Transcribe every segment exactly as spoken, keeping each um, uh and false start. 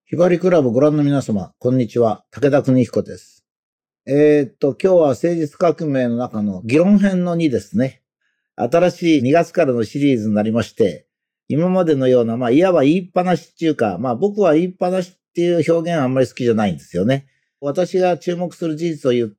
ひばりクラブご覧の皆様、こんにちは。武田邦彦です。えー、っと、今日は誠実革命の中の議論編のにですね。新しいにがつからのシリーズになりまして、今までのような、まあ、いわば言いっぱなしっていうか、まあ、僕は言いっぱなしっていう表現はあんまり好きじゃないんですよね。私が注目する事実を言って、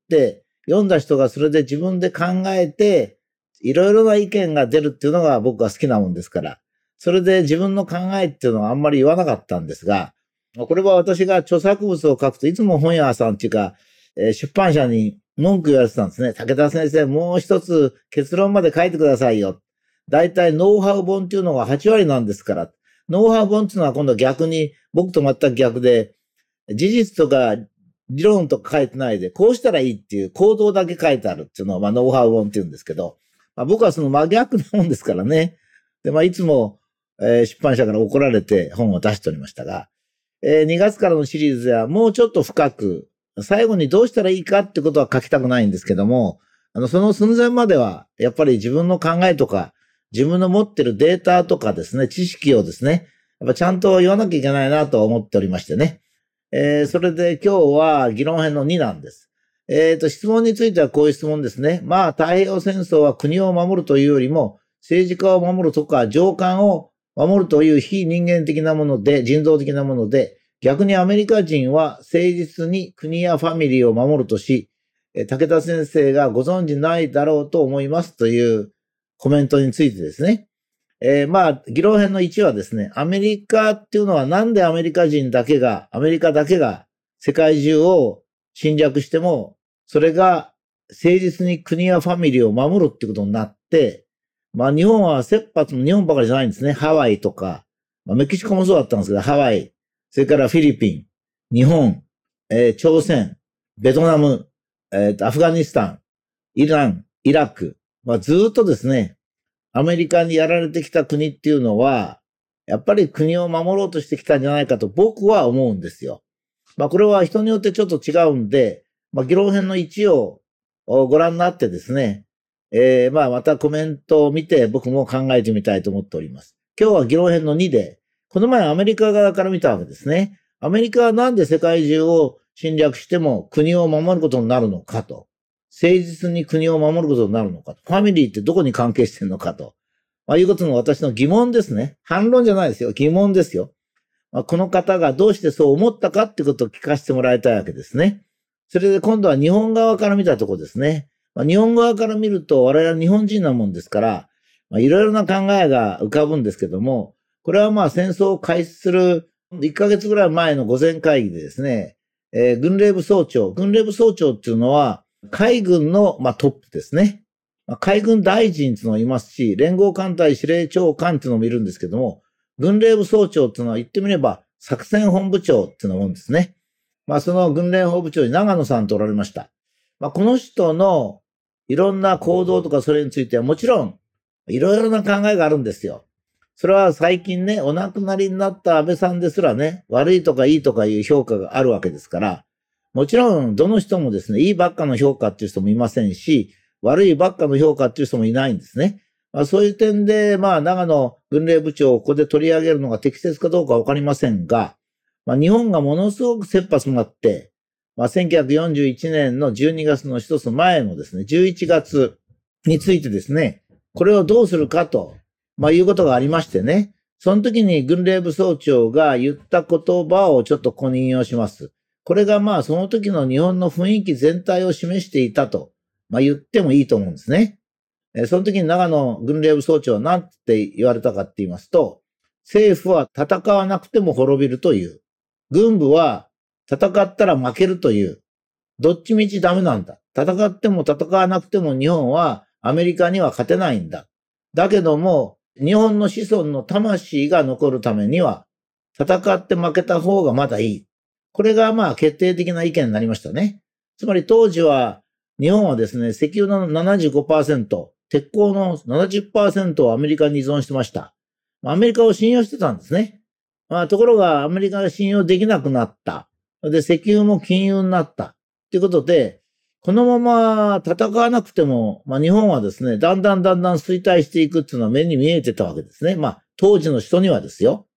読んだ人がそれで自分で考えて、いろいろな意見が出るっていうのが僕は好きなもんですから、それで自分の考えっていうのはあんまり言わなかったんですが、これは私が著作物を書くといつも本屋さんっていうか、えー、出版社に文句言われてたんですね。武田先生、もう一つ結論まで書いてくださいよ。だいたいノウハウ本っていうのがはちわりなんですから。ノウハウ本っていうのは今度逆に僕と全く逆で、事実とか理論とか書いてないで、こうしたらいいっていう行動だけ書いてあるっていうのを、まあ、ノウハウ本って言うんですけど、まあ、僕はその真逆なもんですからね。で、まあ、いつも、えー、出版社から怒られて本を出しておりましたが、えー、にがつからのシリーズではもうちょっと深く、最後にどうしたらいいかってことは書きたくないんですけども、あの、その寸前までは、やっぱり自分の考えとか、自分の持ってるデータとかですね、知識をですね、やっぱちゃんと言わなきゃいけないなと思っておりましてね。えー、それで今日は議論編のになんです。えっと、質問についてはこういう質問ですね。まあ、太平洋戦争は国を守るというよりも、政治家を守るとか、上官を守るという非人間的なもので、人道的なもので、逆にアメリカ人は誠実に国やファミリーを守るとし、武田先生がご存知ないだろうと思いますというコメントについてですね。えー、まあ、議論編のいちはですね、アメリカっていうのはなんでアメリカ人だけが、アメリカだけが世界中を侵略しても、それが誠実に国やファミリーを守るってことになって、まあ日本は切羽詰ま、日本ばかりじゃないんですね。ハワイとか、まあ、メキシコもそうだったんですけど、ハワイ、それからフィリピン、日本、えー、朝鮮、ベトナム、えー、アフガニスタン、イラン、イラク、まあずっとですね、アメリカにやられてきた国っていうのは、やっぱり国を守ろうとしてきたんじゃないかと僕は思うんですよ。まあこれは人によってちょっと違うんで、まあ議論編のいちをご覧になってですね、えー、まあまたコメントを見て僕も考えてみたいと思っております。今日は議論編のにで、この前アメリカ側から見たわけですね。アメリカはなんで世界中を侵略しても国を守ることになるのかと。誠実に国を守ることになるのかと。ファミリーってどこに関係してるのかと。まあ、いうことの私の疑問ですね。反論じゃないですよ。疑問ですよ。まあ、この方がどうしてそう思ったかってことを聞かせてもらいたいわけですね。それで今度は日本側から見たところですね。まあ、日本側から見ると我々は日本人なもんですから、まあ、いろいろな考えが浮かぶんですけども、これはまあ戦争を開始するいっかげつぐらい前の御前会議でですね、えー、軍令部総長、軍令部総長っていうのは海軍のまあトップですね。まあ、海軍大臣っていうのもいますし、連合艦隊司令長官っていうのもいるんですけども、軍令部総長っていうのは言ってみれば作戦本部長っていうのもんですね。まあその軍令本部長に長野さんとおられました。まあこの人のいろんな行動とかそれについてはもちろんいろいろな考えがあるんですよ。それは最近ね、お亡くなりになった安倍さんですらね、悪いとかいいとかいう評価があるわけですから、もちろんどの人もですね、いいばっかの評価っていう人もいませんし、悪いばっかの評価っていう人もいないんですね。まあ、そういう点で、まあ、長野軍令部長をここで取り上げるのが適切かどうかわかりませんが、まあ、日本がものすごく切羽詰まって、まあ、せんきゅうひゃくよんじゅういちねんのじゅうにがつの一つ前のですね、じゅういちがつについてですね、これをどうするかと、まあ、いうことがありましてね、その時に軍令部総長が言った言葉をちょっとここに引用します。これがまあ、その時の日本の雰囲気全体を示していたと、まあ、言ってもいいと思うんですね。その時に長野軍令部総長は何て言われたかって言いますと、政府は戦わなくても滅びるという。軍部は戦ったら負けるという。どっちみちダメなんだ。戦っても戦わなくても日本はアメリカには勝てないんだ。だけども、日本の子孫の魂が残るためには、戦って負けた方がまだいい。これがまあ決定的な意見になりましたね。つまり当時は、日本はですね、石油の ななじゅうごパーセント、鉄鋼の ななじゅっパーセント をアメリカに依存してました。アメリカを信用してたんですね。まあ、ところがアメリカが信用できなくなった。で、石油も禁輸になった。ということで、このまま戦わなくても、まあ日本はですね、だんだんだんだん衰退していくっていうのは目に見えてたわけですね。まあ当時の人にはですよ。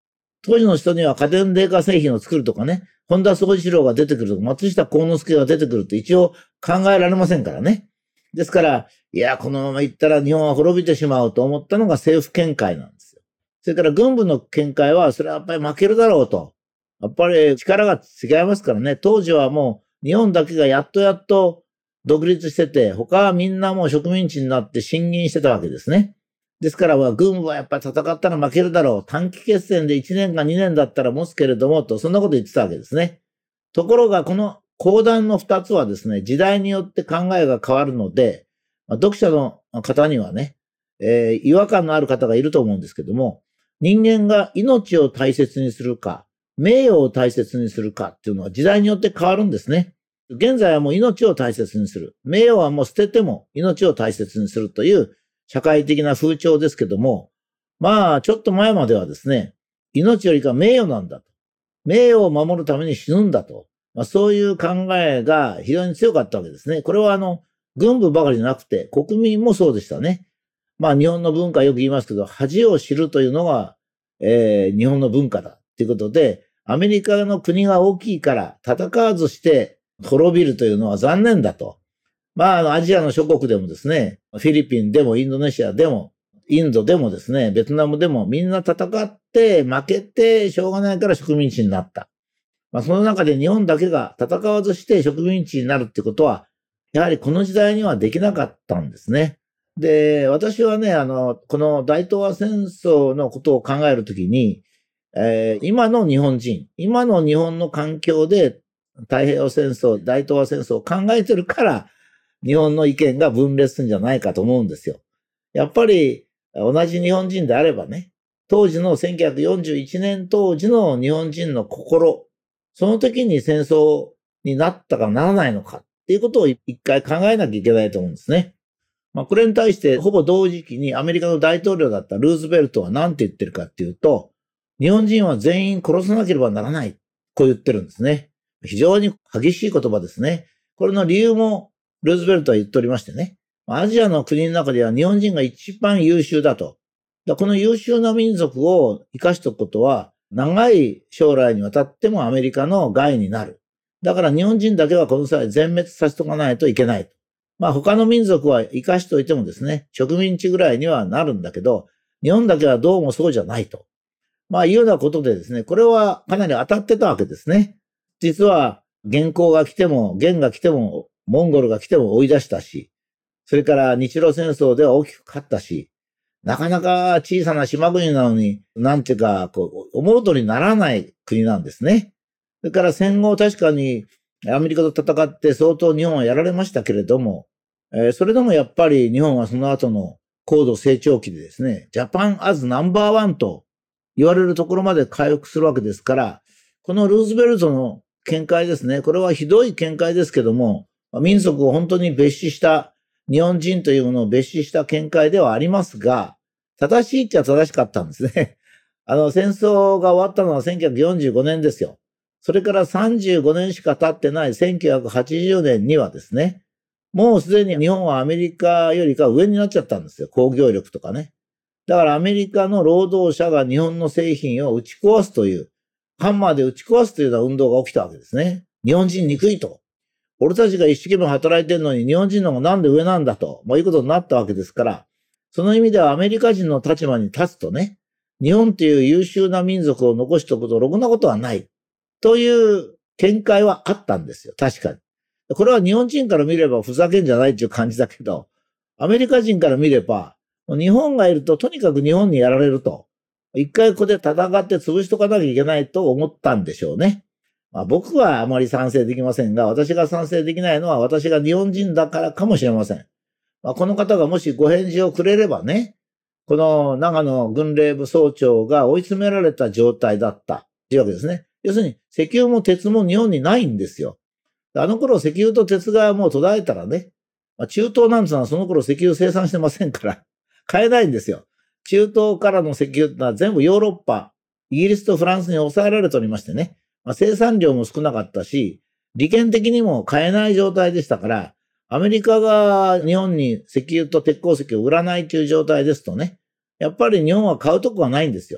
当時の人には家電電化製品を作るとかね、本田宗一郎が出てくるとか、松下幸之助が出てくるって一応考えられませんからね。ですから、いや、このまま行ったら日本は滅びてしまうと思ったのが政府見解なんですよ。それから軍部の見解は、それはやっぱり負けるだろうと。やっぱり力が違いますからね。当時はもう日本だけがやっとやっと独立してて、他はみんなもう植民地になって侵入してたわけですね。ですから、軍部はやっぱり戦ったら負けるだろう。短期決戦でいちねんかにねんだったら持つけれども、と、そんなこと言ってたわけですね。ところが、この講談の二つはですね、時代によって考えが変わるので、まあ、読者の方にはね、えー、違和感のある方がいると思うんですけども、人間が命を大切にするか、名誉を大切にするかっていうのは時代によって変わるんですね。現在はもう命を大切にする。名誉はもう捨てても命を大切にするという社会的な風潮ですけども、まあ、ちょっと前まではですね、命よりか名誉なんだと。名誉を守るために死ぬんだと。まあ、そういう考えが非常に強かったわけですね。これはあの、軍部ばかりじゃなくて、国民もそうでしたね。まあ、日本の文化よく言いますけど、恥を知るというのが、えー、日本の文化だ。ということで、アメリカの国が大きいから戦わずして滅びるというのは残念だと。まあ、あの、アジアの諸国でもですね、フィリピンでもインドネシアでも、インドでもですね、ベトナムでもみんな戦って負けてしょうがないから植民地になった。まあ、その中で日本だけが戦わずして植民地になるってことは、やはりこの時代にはできなかったんですね。で、私はね、あの、この大東亜戦争のことを考えるときに、えー、今の日本人、今の日本の環境で太平洋戦争、大東亜戦争を考えてるから、日本の意見が分裂するんじゃないかと思うんですよ。やっぱり同じ日本人であればね、当時のせんきゅうひゃくよんじゅういちねん当時の日本人の心、その時に戦争になったかならないのかっていうことを一回考えなきゃいけないと思うんですね。まあこれに対してほぼ同時期にアメリカの大統領だったルーズベルトは何て言ってるかっていうと、日本人は全員殺さなければならない。こう言ってるんですね。非常に激しい言葉ですね。これの理由もルーズベルトは言っておりましてね。アジアの国の中では日本人が一番優秀だと。だこの優秀な民族を生かしておくことは、長い将来にわたってもアメリカの害になる。だから日本人だけはこの際全滅させておかないといけない。まあ他の民族は生かしておいてもですね、植民地ぐらいにはなるんだけど、日本だけはどうもそうじゃないと。まあいうようなことでですね、これはかなり当たってたわけですね。実は元寇が来ても、元が来ても、モンゴルが来ても追い出したし、それから日露戦争では大きく勝ったし、なかなか小さな島国なのに、なんていうか、こう、思う通りにならない国なんですね。それから戦後確かにアメリカと戦って相当日本はやられましたけれども、えー、それでもやっぱり日本はその後の高度成長期でですね、ジャパンアズナンバーワンと言われるところまで回復するわけですから、このルーズベルトの見解ですね、これはひどい見解ですけども、民族を本当に蔑視した、日本人というものを蔑視した見解ではありますが、正しいっちゃ正しかったんですね。あの、戦争が終わったのはせんきゅうひゃくよんじゅうごねんですよ。それからさんじゅうごねんしか経ってないせんきゅうひゃくはちじゅうねんにはですね、もうすでに日本はアメリカよりか上になっちゃったんですよ。工業力とかね。だからアメリカの労働者が日本の製品を打ち壊すという、ハンマーで打ち壊すというような運動が起きたわけですね。日本人憎いと。俺たちが一生懸命働いてるのに日本人の方がなんで上なんだと、まあいうことになったわけですから、その意味ではアメリカ人の立場に立つとね、日本という優秀な民族を残しておくことろくなことはない。という見解はあったんですよ。確かに。これは日本人から見ればふざけんじゃないっていう感じだけど、アメリカ人から見れば、日本がいるととにかく日本にやられると。一回ここで戦って潰しとかなきゃいけないと思ったんでしょうね。まあ、僕はあまり賛成できませんが、私が賛成できないのは私が日本人だからかもしれません。まあ、この方がもしご返事をくれればね、この長野軍令部総長が追い詰められた状態だったというわけですね。要するに石油も鉄も日本にないんですよ。あの頃石油と鉄がもう途絶えたらね、まあ、中東なんてのはその頃石油生産してませんから買えないんですよ。中東からの石油ってのは全部ヨーロッパ、イギリスとフランスに抑えられておりましてね、まあ、生産量も少なかったし、利権的にも買えない状態でしたから、アメリカが日本に石油と鉄鉱石を売らないという状態ですとね、やっぱり日本は買うとこがないんですよ。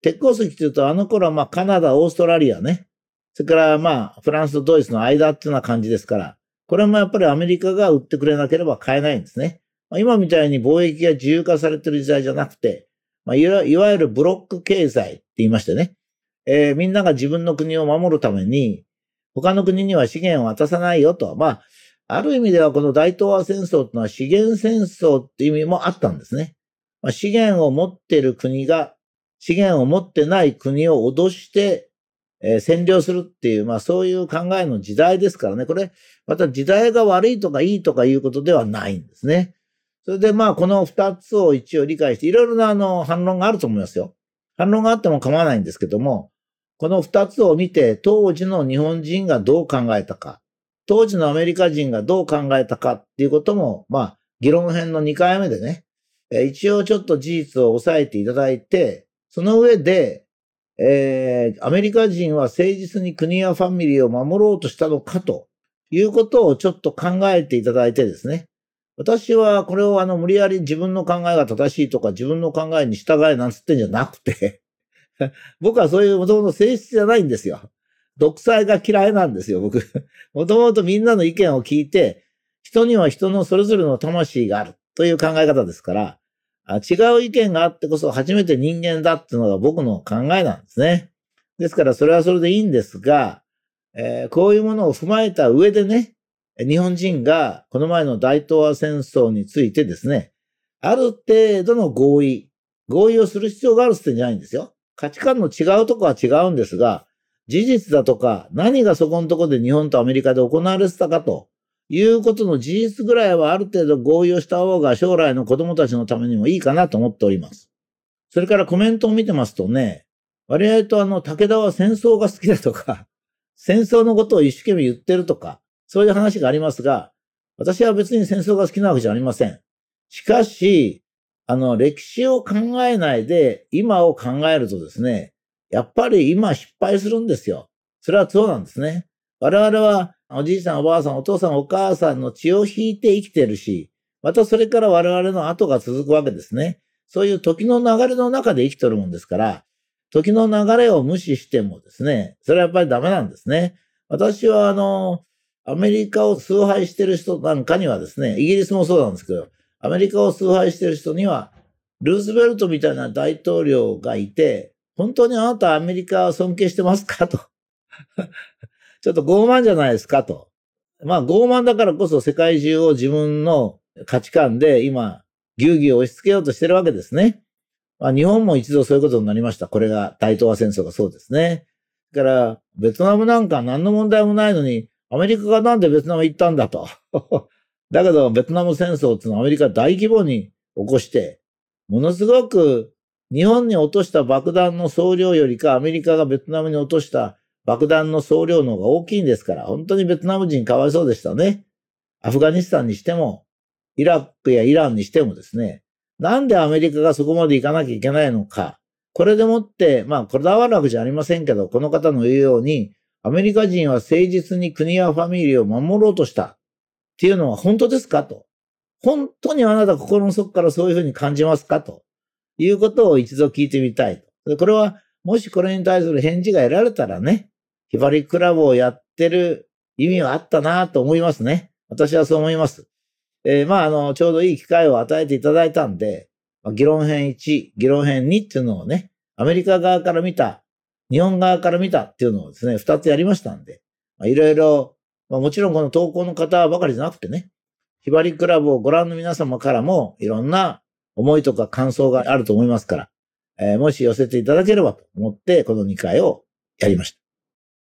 鉄鉱石っていうと、あの頃はまあカナダ、オーストラリアね。それからまあフランスとドイツの間っていうような感じですから、これもやっぱりアメリカが売ってくれなければ買えないんですね。まあ、今みたいに貿易が自由化されてる時代じゃなくて、まあ、いわいわゆるブロック経済って言いましてね、えー、みんなが自分の国を守るために、他の国には資源を渡さないよと。まあ、ある意味ではこの大東亜戦争っていうのは資源戦争っていう意味もあったんですね。まあ、資源を持っている国が資源を持ってない国を脅して、えー、占領するっていう、まあそういう考えの時代ですからね。これ、また時代が悪いとかいいとかいうことではないんですね。それでまあこの二つを一応理解して、いろいろなあの反論があると思いますよ。反論があっても構わないんですけども、この二つを見て当時の日本人がどう考えたか、当時のアメリカ人がどう考えたかっていうことも、まあ議論編のにかいめでね、一応ちょっと事実を押さえていただいて、その上で、えー、アメリカ人は誠実に国やファミリーを守ろうとしたのかということをちょっと考えていただいてですね。私はこれをあの無理やり自分の考えが正しいとか自分の考えに従えなんつってんじゃなくて僕はそういうもともと性質じゃないんですよ。独裁が嫌いなんですよ、僕。もともとみんなの意見を聞いて、人には人のそれぞれの魂があるという考え方ですから、違う意見があってこそ初めて人間だっていうのが僕の考えなんですね。ですからそれはそれでいいんですが、えー、こういうものを踏まえた上でね、日本人がこの前の大東亜戦争についてですね、ある程度の合意、合意をする必要があるって言ってんじゃないんですよ。価値観の違うとこは違うんですが、事実だとか何がそこのとこで日本とアメリカで行われてたかということの事実ぐらいはある程度合意をした方が将来の子供たちのためにもいいかなと思っております。それからコメントを見てますとね、割合とあの武田は戦争が好きだとか、戦争のことを一生懸命言ってるとか、そういう話がありますが、私は別に戦争が好きなわけじゃありません。しかし、あの、歴史を考えないで今を考えるとですね、やっぱり今失敗するんですよ。それはそうなんですね。我々はおじいさん、おばあさん、お父さん、お母さんの血を引いて生きてるし、またそれから我々の後が続くわけですね。そういう時の流れの中で生きてるもんですから、時の流れを無視してもですね、それはやっぱりダメなんですね。私はあの、アメリカを崇拝してる人なんかにはですね、イギリスもそうなんですけど、アメリカを崇拝してる人には、ルーズベルトみたいな大統領がいて、本当にあなたはアメリカを尊敬してますかと。ちょっと傲慢じゃないですかと。まあ傲慢だからこそ世界中を自分の価値観で今、ぎゅうぎゅう押し付けようとしてるわけですね。まあ日本も一度そういうことになりました。これが大東亜戦争がそうですね。だから、ベトナムなんか何の問題もないのに、アメリカがなんでベトナム行ったんだと。だけど、ベトナム戦争っていうのはアメリカ大規模に起こして、ものすごく日本に落とした爆弾の総量よりかアメリカがベトナムに落とした爆弾の総量の方が大きいんですから、本当にベトナム人かわいそうでしたね。アフガニスタンにしても、イラクやイランにしてもですね、なんでアメリカがそこまで行かなきゃいけないのか。これでもって、まあこだわるわけじゃありませんけど、この方の言うように、アメリカ人は誠実に国やファミリーを守ろうとしたっていうのは本当ですかと。本当にあなた心の底からそういうふうに感じますかということを一度聞いてみたい。これは、もしこれに対する返事が得られたらね、ひばりクラブをやってる意味はあったなと思いますね。私はそう思います。えー、まあ、あの、ちょうどいい機会を与えていただいたんで、議論編いち、議論編にっていうのをね、アメリカ側から見た、日本側から見たっていうのをですね、二つやりましたんで、まあ、いろいろ、まあ、もちろんこの投稿の方ばかりじゃなくてね、ひばりクラブをご覧の皆様からもいろんな思いとか感想があると思いますから、えー、もし寄せていただければと思ってこのにかいをやりました。